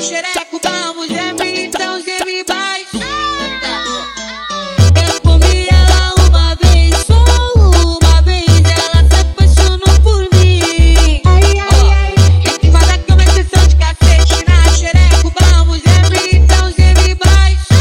xereco da mulher, então geme baixo. Eu comi ela uma vez, só uma vez, ela se apaixonou por mim. Em cima da cama, sessão de cacete na xereco da mulher, então geme baixo.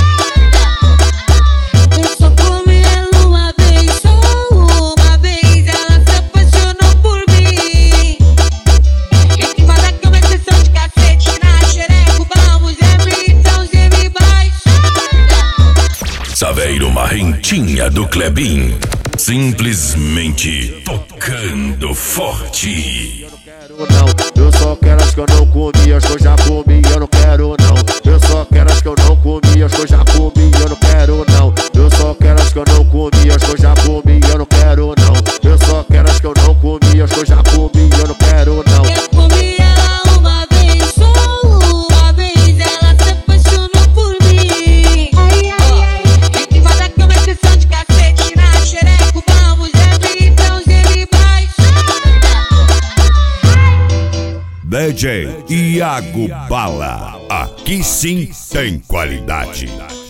Eu só comi ela uma vez, só uma vez, ela se apaixonou por mim. Em cima da cama, sessão de cacete na xereco da mulher, então geme baixo. Saveiro Marrentinha do Clebin, simplesmente tocando forte. Não, eu só quero as que eu não comi, as que eu já comi, eu não quero não. Eu só quero as que eu não comi, as que eu já comi, eu não quero não. Eu só quero as que eu não comi, as que eu já comi, eu não quero não. Eu só quero as que eu não comi, as que eu já comi, eu não quero não. Eu comi ela uma vez, só uma vez, ela se apaixonou por mim. Em cima da cama, sessão de cacete na xereco da mulher, então geme baixo. DJ Iago Bala, aqui sim tem qualidade.